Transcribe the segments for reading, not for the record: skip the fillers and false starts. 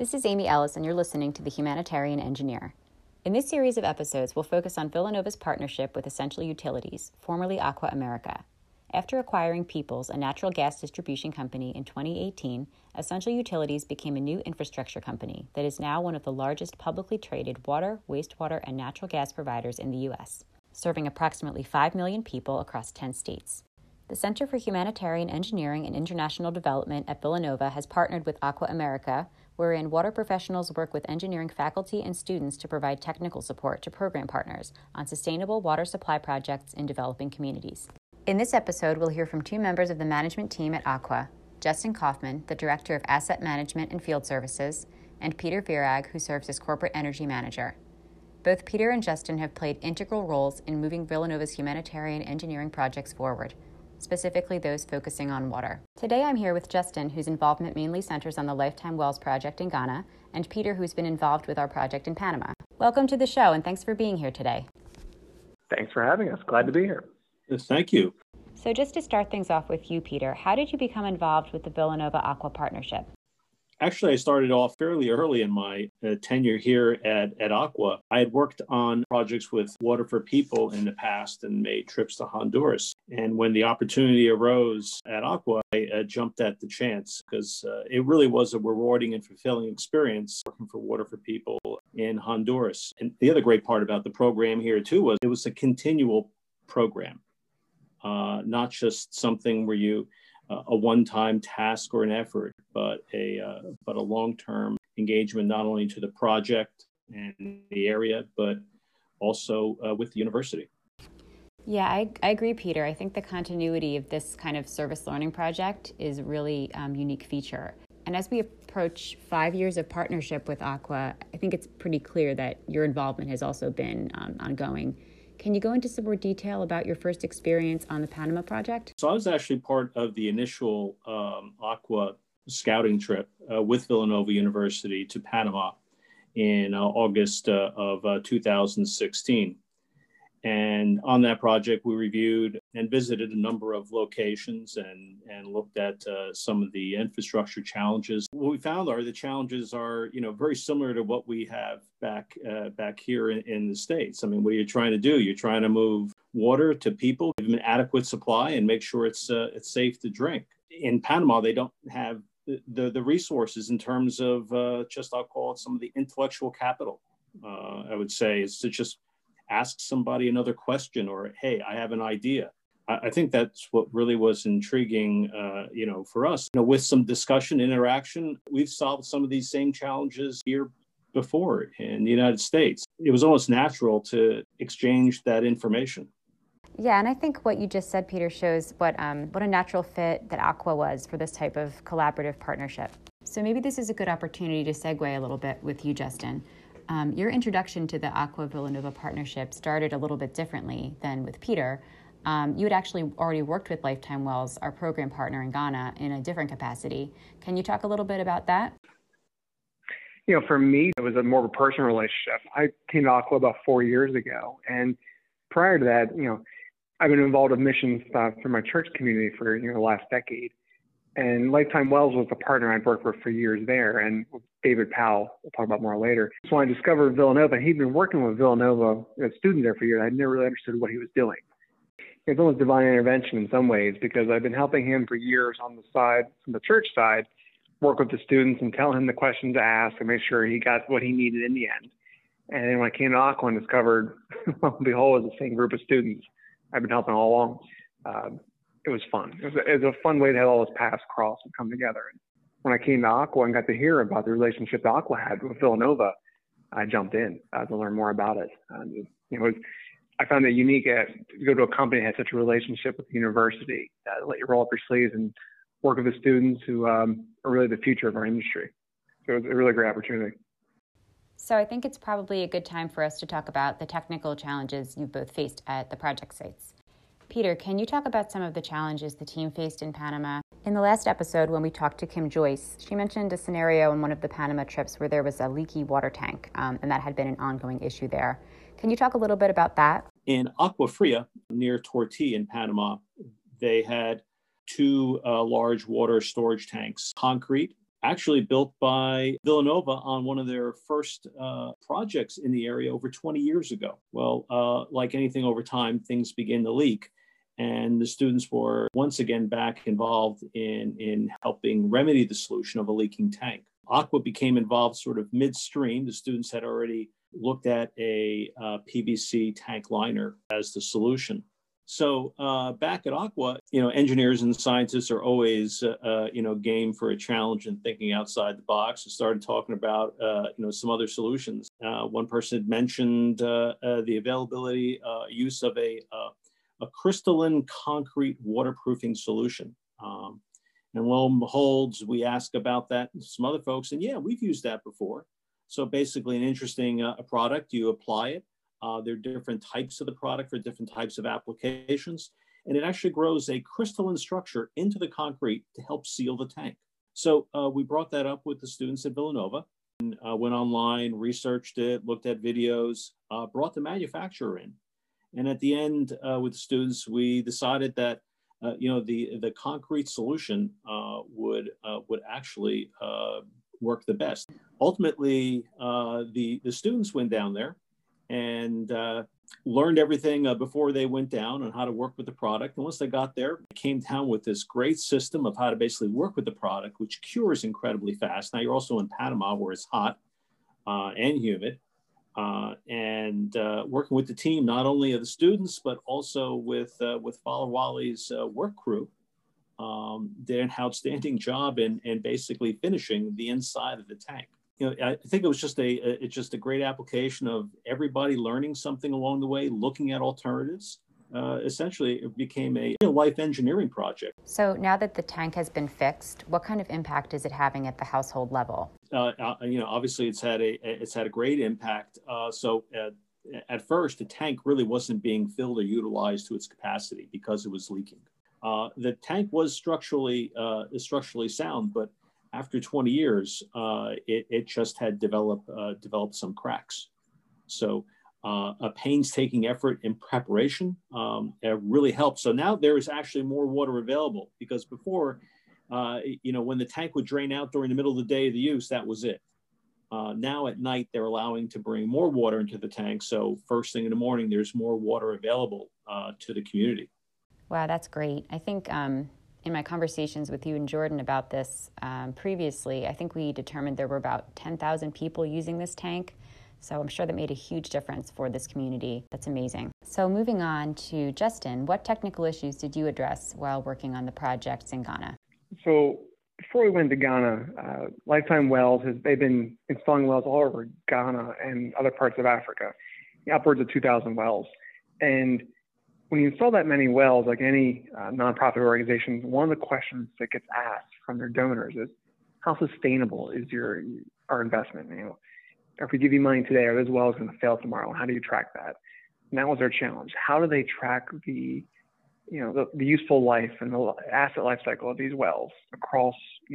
This is Amy Ellis, and you're listening to The Humanitarian Engineer. In this series of episodes, we'll focus on Villanova's partnership with Essential Utilities, formerly Aqua America. After acquiring Peoples, a natural gas distribution company, in 2018, Essential Utilities became a new infrastructure company that is now one of the largest publicly traded water, wastewater, and natural gas providers in the U.S., serving approximately 5 million people across 10 states. The Center for Humanitarian Engineering and International Development at Villanova has partnered with Aqua America, wherein water professionals work with engineering faculty and students to provide technical support to program partners on sustainable water supply projects in developing communities. In this episode, we'll hear from two members of the management team at Aqua, Justin Kaufman, the Director of Asset Management and Field Services, and Peter Virag, who serves as Corporate Energy Manager. Both Peter and Justin have played integral roles in moving Villanova's humanitarian engineering projects forward, specifically those focusing on water. Today I'm here with Justin, whose involvement mainly centers on the Lifetime Wells project in Ghana, and Peter, who's been involved with our project in Panama. Welcome to the show, and thanks for being here today. Thanks for having us. Glad to be here. Yes, thank you. So just to start things off with you, Peter, how did you become involved with the Villanova Aqua partnership? Actually, I started off fairly early in my tenure here at Aqua. I had worked on projects with Water for People in the past and made trips to Honduras. And when the opportunity arose at Aqua, I jumped at the chance because it really was a rewarding and fulfilling experience working for Water for People in Honduras. And the other great part about the program here, too, was it was a continual program, not just something where you a one-time task or an effort, but a long-term engagement, not only to the project and the area, but also with the university. Yeah, I agree, Peter. I think the continuity of this kind of service learning project is a really unique feature. And as we approach 5 years of partnership with Aqua, I think it's pretty clear that your involvement has also been ongoing. Can you go into some more detail about your first experience on the Panama project? So I was actually part of the initial Aqua scouting trip with Villanova University to Panama in August of 2016. And on that project, we reviewed and visited a number of locations and looked at some of the infrastructure challenges. What we found are the challenges are, very similar to what we have back here in the States. I mean, what are you trying to do? You're trying to move water to people, give them an adequate supply, and make sure it's safe to drink. In Panama, they don't have the resources in terms of I'll call it some of the intellectual capital. I would say is to just ask somebody another question or, hey, I have an idea. I think that's what really was intriguing, for us. With some discussion, interaction, we've solved some of these same challenges here before in the United States. It was almost natural to exchange that information. Yeah, and I think what you just said, Peter, shows what a natural fit that Aqua was for this type of collaborative partnership. So maybe this is a good opportunity to segue a little bit with you, Justin. Your introduction to the Aqua Villanova partnership started a little bit differently than with Peter. You had actually already worked with Lifetime Wells, our program partner in Ghana, in a different capacity. Can you talk a little bit about that? For me, it was more of a personal relationship. I came to Aqua about 4 years ago. And prior to that, I've been involved in missions through my church community for the last decade. And Lifetime Wells was the partner I'd worked with for years there. And David Powell, we'll talk about more later. So when I discovered Villanova, he'd been working with Villanova, a student there for years. I'd never really understood what he was doing. It's almost divine intervention in some ways because I've been helping him for years on the side, from the church side, work with the students and tell him the questions to ask and make sure he got what he needed in the end. And then when I came to Aqua and discovered, lo and behold, it's the same group of students I've been helping all along. It was fun. It was a fun way to have all those paths cross and come together. And when I came to Aqua and got to hear about the relationship that Aqua had with Villanova, I jumped in to learn more about it. I found it unique to go to a company that had such a relationship with the university, let you roll up your sleeves and work with the students who are really the future of our industry. So it was a really great opportunity. So I think it's probably a good time for us to talk about the technical challenges you both faced at the project sites. Peter, can you talk about some of the challenges the team faced in Panama? In the last episode, when we talked to Kim Joyce, she mentioned a scenario on one of the Panama trips where there was a leaky water tank, and that had been an ongoing issue there. Can you talk a little bit about that? In Agua Fria, near Tortilla in Panama, they had two large water storage tanks, concrete, actually built by Villanova on one of their first projects in the area over 20 years ago. Well, like anything over time, things begin to leak. And the students were once again back involved in helping remedy the solution of a leaking tank. Aqua became involved sort of midstream. The students had already looked at a PVC tank liner as the solution. So back at Aqua, engineers and scientists are always, game for a challenge and thinking outside the box. I started talking about, some other solutions. One person had mentioned the availability, use of a crystalline concrete waterproofing solution. And lo and behold, we asked about that and some other folks, and yeah, we've used that before. So basically an interesting product, you apply it. There are different types of the product for different types of applications, and it actually grows a crystalline structure into the concrete to help seal the tank. So we brought that up with the students at Villanova, and went online, researched it, looked at videos, brought the manufacturer in. And at the end with the students, we decided that the concrete solution would actually work the best. Ultimately, the students went down there and learned everything before they went down on how to work with the product. And once they got there, they came down with this great system of how to basically work with the product, which cures incredibly fast. Now you're also in Panama where it's hot and humid. And working with the team, not only of the students, but also with Father Wali's work crew, did an outstanding job in basically finishing the inside of the tank. I think it was just a great application of everybody learning something along the way, looking at alternatives. Essentially, it became a life engineering project. So now that the tank has been fixed, what kind of impact is it having at the household level? Obviously, it's had a great impact. So at first, the tank really wasn't being filled or utilized to its capacity because it was leaking. The tank was structurally sound, but after 20 years, it just had developed some cracks. So a painstaking effort in preparation really helped. So now there is actually more water available, because before, when the tank would drain out during the middle of the day of the use, that was it. Now at night, they're allowing to bring more water into the tank. So first thing in the morning, there's more water available to the community. Wow, that's great. I think in my conversations with you and Jordan about this previously, I think we determined there were about 10,000 people using this tank. So I'm sure that made a huge difference for this community. That's amazing. So moving on to Justin, what technical issues did you address while working on the projects in Ghana? So before we went to Ghana, Lifetime Wells they've been installing wells all over Ghana and other parts of Africa, upwards of 2,000 wells. And when you install that many wells, like any nonprofit organization, one of the questions that gets asked from their donors is, how sustainable is our investment? If we give you money today, are those wells going to fail tomorrow? How do you track that? And that was their challenge. How do they track the useful life and the asset life cycle of these wells across,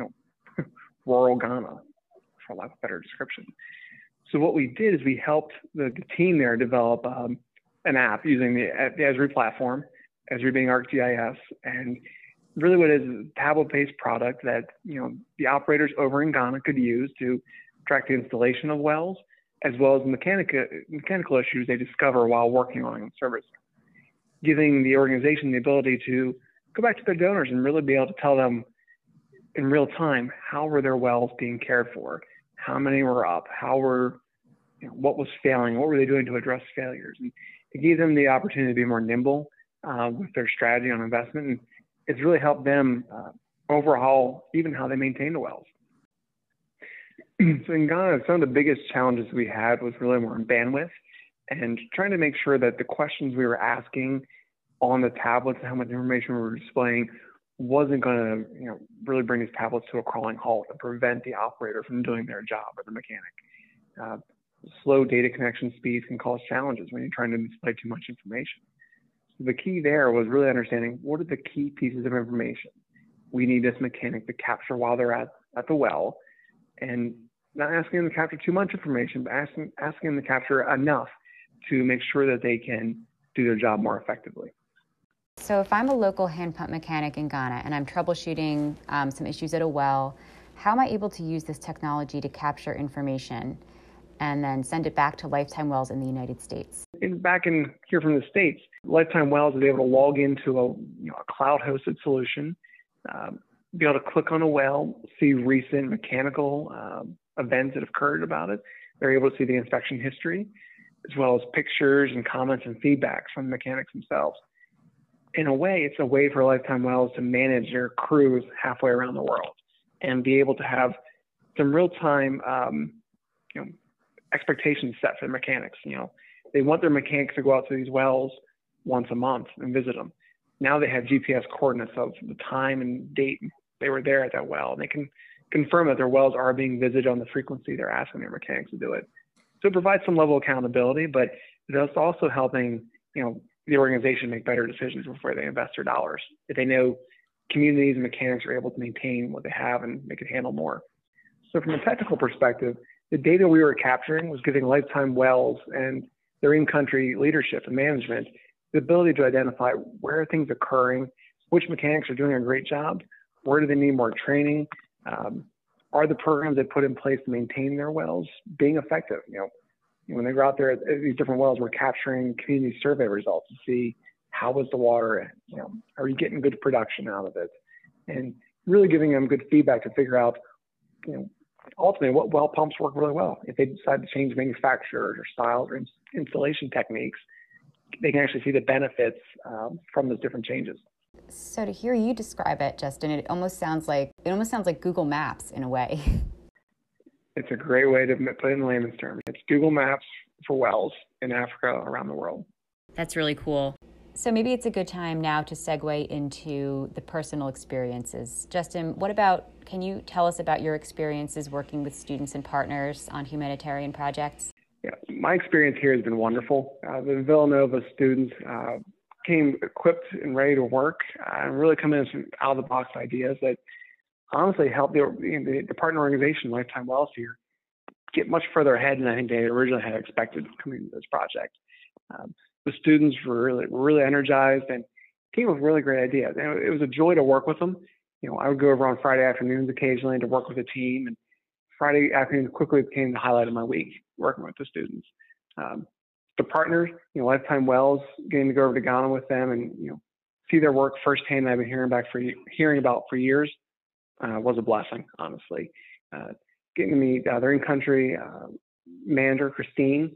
rural Ghana, for lack of a better description? So what we did is we helped the team there develop an app using the Esri platform, Esri being ArcGIS, and really what it is a tablet-based product that the operators over in Ghana could use to track the installation of wells, as well as mechanical issues they discover while working on service, giving the organization the ability to go back to their donors and really be able to tell them in real time how were their wells being cared for, how many were up, what was failing, what were they doing to address failures. And it gave them the opportunity to be more nimble with their strategy on investment, and it's really helped them overhaul even how they maintain the wells. So in Ghana, some of the biggest challenges we had was really more in bandwidth and trying to make sure that the questions we were asking on the tablets and how much information we were displaying wasn't going to really bring these tablets to a crawling halt and prevent the operator from doing their job or the mechanic. Slow data connection speeds can cause challenges when you're trying to display too much information. So the key there was really understanding what are the key pieces of information we need this mechanic to capture while they're at the well, and not asking them to capture too much information, but asking them to capture enough to make sure that they can do their job more effectively. So if I'm a local hand pump mechanic in Ghana and I'm troubleshooting some issues at a well, How am I able to use this technology to capture information and then send it back to Lifetime Wells in the United States? Back in here from the States, Lifetime Wells is able to log into a cloud-hosted solution, be able to click on a well, see recent mechanical events that have occurred about it. They're able to see the inspection history, as well as pictures and comments and feedback from the mechanics themselves. In a way, it's a way for Lifetime Wells to manage their crews halfway around the world and be able to have some real-time expectations set for the mechanics. They want their mechanics to go out to these wells once a month and visit them. Now they have GPS coordinates of the time and date they were there at that well, and they can confirm that their wells are being visited on the frequency they're asking their mechanics to do it. So it provides some level of accountability, but it's also helping the organization make better decisions before they invest their dollars. If they know communities and mechanics are able to maintain what they have and they can handle more. So from a technical perspective, the data we were capturing was giving Lifetime Wells and their in-country leadership and management the ability to identify where are things occurring, which mechanics are doing a great job, where do they need more training, are the programs they put in place to maintain their wells being effective? When they go out there at these different wells, we're capturing community survey results to see how was the water, are you getting good production out of it, and really giving them good feedback to figure out, ultimately what well pumps work really well. If they decide to change manufacturers or styles or installation techniques, they can actually see the benefits from those different changes. So to hear you describe it, Justin, it almost sounds like Google Maps in a way. It's a great way to put it in layman's terms. It's Google Maps for wells in Africa around the world. That's really cool. So maybe it's a good time now to segue into the personal experiences. Justin, can you tell us about your experiences working with students and partners on humanitarian projects? Yeah, my experience here has been wonderful. The Villanova students came equipped and ready to work and really come in with some out-of-the-box ideas that honestly helped the partner organization, Lifetime Wells here, get much further ahead than I think they originally had expected coming into this project. The students were really energized and came with really great ideas. And it was a joy to work with them. I would go over on Friday afternoons occasionally to work with the team, and Friday afternoons quickly became the highlight of my week, working with the students. The partners, Lifetime Wells, getting to go over to Ghana with them and see their work firsthand that I've been hearing about for years was a blessing, honestly. Getting to meet their in-country manager, Christine,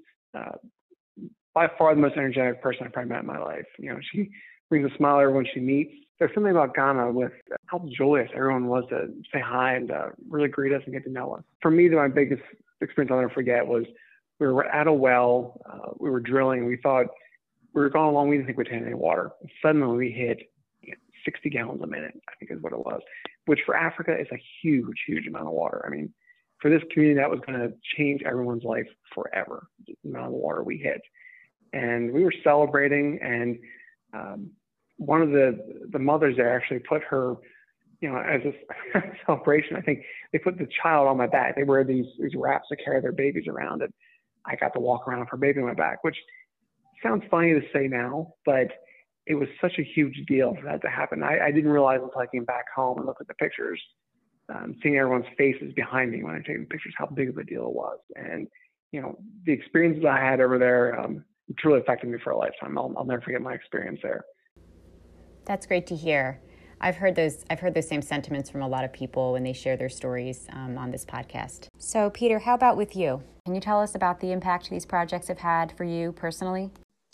by far the most energetic person I've probably met in my life. She brings a smile everyone she meets. There's something about Ghana with how joyous everyone was to say hi and really greet us and get to know us. For me, my biggest experience I'll never forget was we were at a well, we were drilling, we thought we were going along, we didn't think we'd hit any water. And suddenly we hit 60 gallons a minute, I think is what it was, which for Africa is a huge, huge amount of water. I mean, for this community, that was going to change everyone's life forever, the amount of water we hit. And we were celebrating, and one of the mothers there actually put her, as a celebration, I think they put the child on my back. They wear these wraps to carry their babies around, and I got to walk around with her baby on my back, which sounds funny to say now, but it was such a huge deal for that to happen. I didn't realize until I came back home and looked at the pictures, seeing everyone's faces behind me when I taking pictures, how big of a deal it was. And, the experiences I had over there truly affected me for a lifetime. I'll never forget my experience there. That's great to hear. I've heard those same sentiments from a lot of people when they share their stories on this podcast. So, Peter, how about with you? Can you tell us about the impact these projects have had for you personally?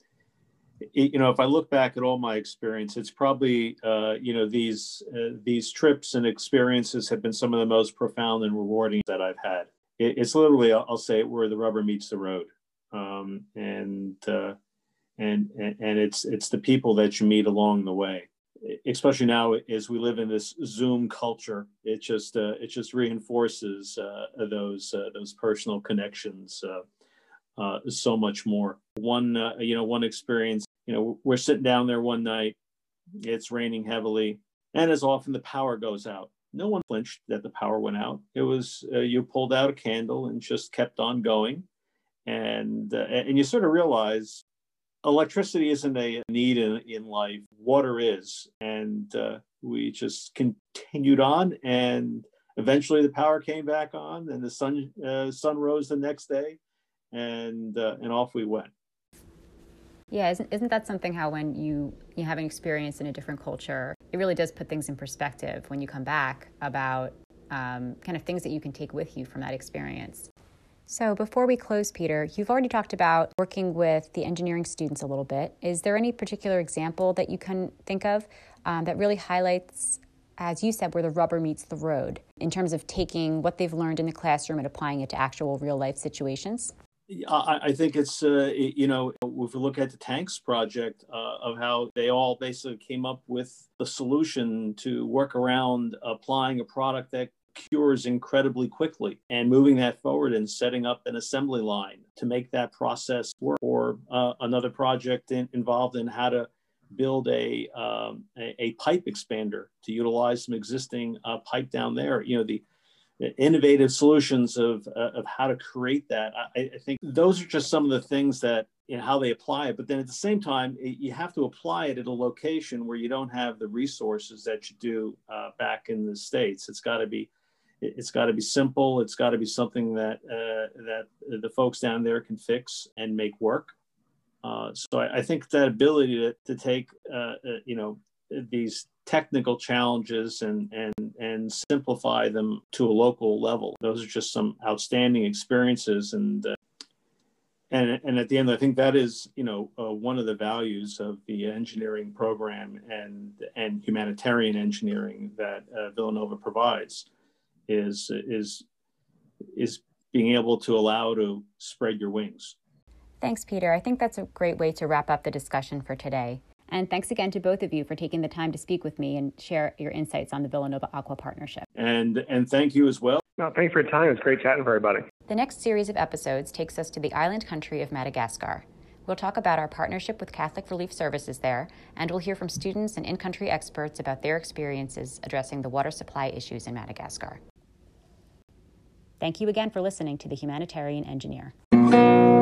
If I look back at all my experience, it's probably, these trips and experiences have been some of the most profound and rewarding that I've had. It's literally, I'll say it, where the rubber meets the road. And it's the people that you meet along the way, especially now as we live in this Zoom culture. It just reinforces those personal connections so much more. One experience, we're sitting down there one night, it's raining heavily, and as often the power goes out. No one flinched that the power went out. It was you pulled out a candle and just kept on going. And you sort of realize electricity isn't a need in life. Water is. And we just continued on. And eventually the power came back on, and the sun rose the next day, and off we went. Yeah, isn't that something how when you have an experience in a different culture, it really does put things in perspective when you come back about kind of things that you can take with you from that experience. So before we close, Peter, you've already talked about working with the engineering students a little bit. Is there any particular example that you can think of that really highlights, as you said, where the rubber meets the road in terms of taking what they've learned in the classroom and applying it to actual real life situations? I think it's, if we look at the tanks project of how they all basically came up with the solution to work around applying a product that cures incredibly quickly and moving that forward and setting up an assembly line to make that process work, or another project involved in how to build a pipe expander to utilize some existing pipe down there. The innovative solutions of how to create that. I think those are just some of the things that, how they apply it. But then at the same time, you have to apply it at a location where you don't have the resources that you do back in the States. It's got to be simple. It's got to be something that the folks down there can fix and make work. So I think that ability to take these technical challenges and simplify them to a local level. Those are just some outstanding experiences, and at the end, I think that is one of the values of the engineering program and humanitarian engineering that Villanova provides is being able to allow to spread your wings. Thanks, Peter. I think that's a great way to wrap up the discussion for today. And thanks again to both of you for taking the time to speak with me and share your insights on the Villanova Aqua partnership. And thank you as well. No, thanks for your time. It was great chatting with everybody. The next series of episodes takes us to the island country of Madagascar. We'll talk about our partnership with Catholic Relief Services there, and we'll hear from students and in-country experts about their experiences addressing the water supply issues in Madagascar. Thank you again for listening to The Humanitarian Engineer.